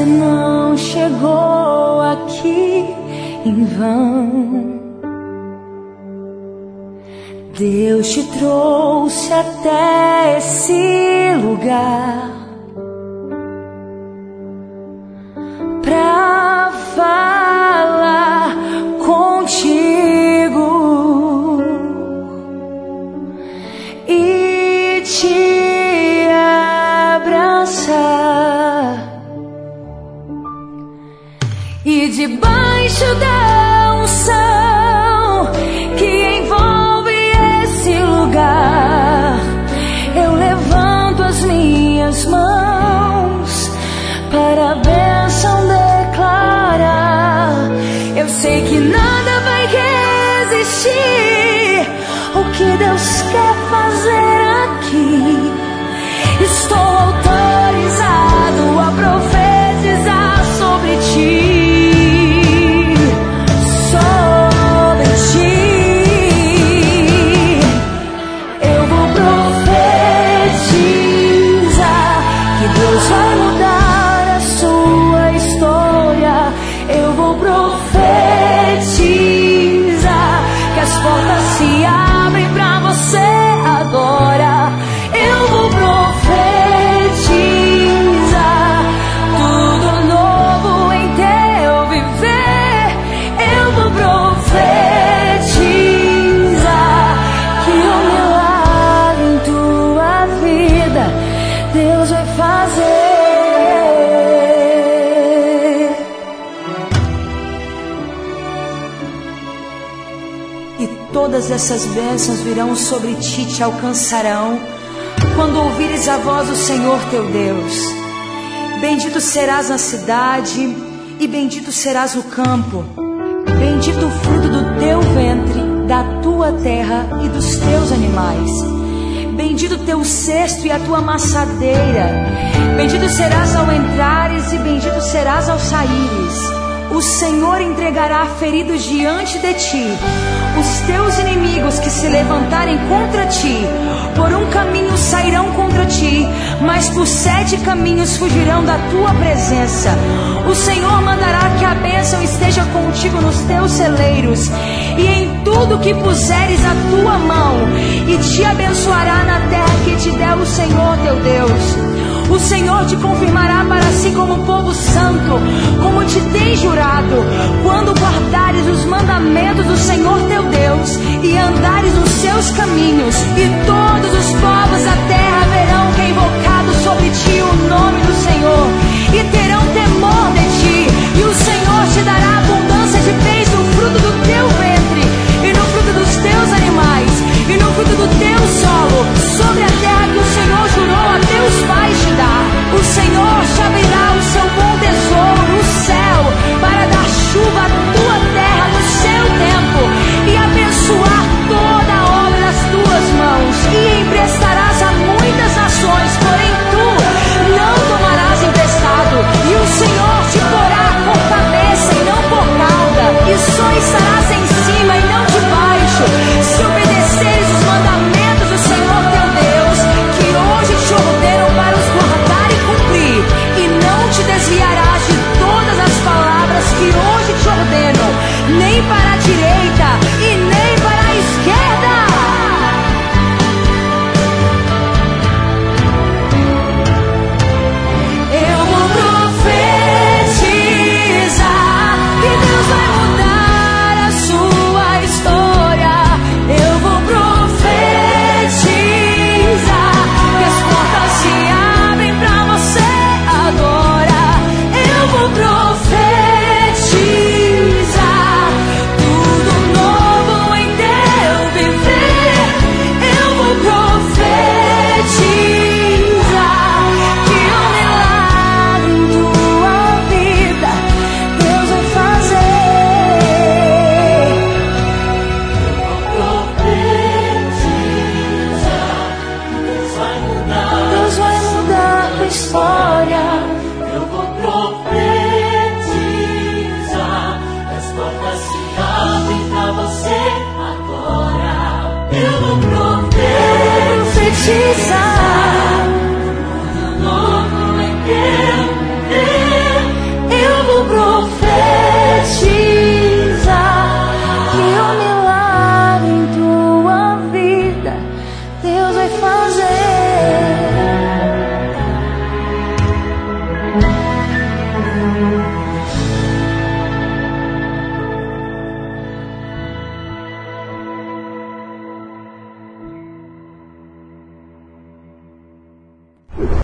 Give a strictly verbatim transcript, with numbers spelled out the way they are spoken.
Você não chegou aqui em vão. Deus te trouxe até esse lugar pra falar contigo e te abraçar. E debaixo da unção que envolve esse lugar, eu levanto as minhas mãos para a bênção declarar. Eu sei que nada vai resistir o que Deus quer fazer aqui. Estou autorizado a profetizar sobre ti. Todas essas bênçãos virão sobre ti, te alcançarão, quando ouvires a voz do Senhor teu Deus. Bendito serás na cidade e bendito serás no campo. Bendito o fruto do teu ventre, da tua terra e dos teus animais. Bendito o teu cesto e a tua amassadeira. Bendito serás ao entrares e bendito serás ao saíres. O Senhor entregará feridos diante de ti. Os teus inimigos que se levantarem contra ti, por um caminho sairão contra ti, mas por sete caminhos fugirão da tua presença. O Senhor mandará que a bênção esteja contigo nos teus celeiros e em tudo que puseres a tua mão, e te abençoará na terra que te der o Senhor teu Deus. O Senhor te confirmará para si como povo santo, como te tem jurado, quando guardares os mandamentos do Senhor teu Deus e andares nos seus caminhos. E todos os povos da terra verão que é invocado sobre ti o nome do Senhor, e terão temor de ti. E o Senhor te dará abundância de bens no fruto do teu ventre, e no fruto dos teus animais, e no fruto do teu solo, sobre a terra que o Senhor jurou a teus pais te dar. O Senhor te abrirá o seu bom tesouro, o céu, para dar chuva à tua terra no seu tempo, e abençoar toda a obra das tuas mãos. E emprestarás a muitas nações, porém tu não tomarás emprestado. E o Senhor te porá por cabeça e não por cauda, e só estarás em cima e não debaixo, se obedeceres os mandamentos do Senhor teu Deus, que hoje te ordeno para os guardar e cumprir. E não te desviarás de todas as palavras que hoje te ordeno, nem para a direita e nem para a esquerda. Eu vou profetizar que Deus vai mudar a sua história. Eu vou profetizar que as portas se abrem pra você agora. Eu vou profetizar tudo novo em teu viver. Eu vou profetizar que um milagre em tua vida Deus vai fazer. Deus vai mudar a tua história. Eu vou profetizar, as portas se abrem pra você agora. Eu vou profetizar. Profetiza.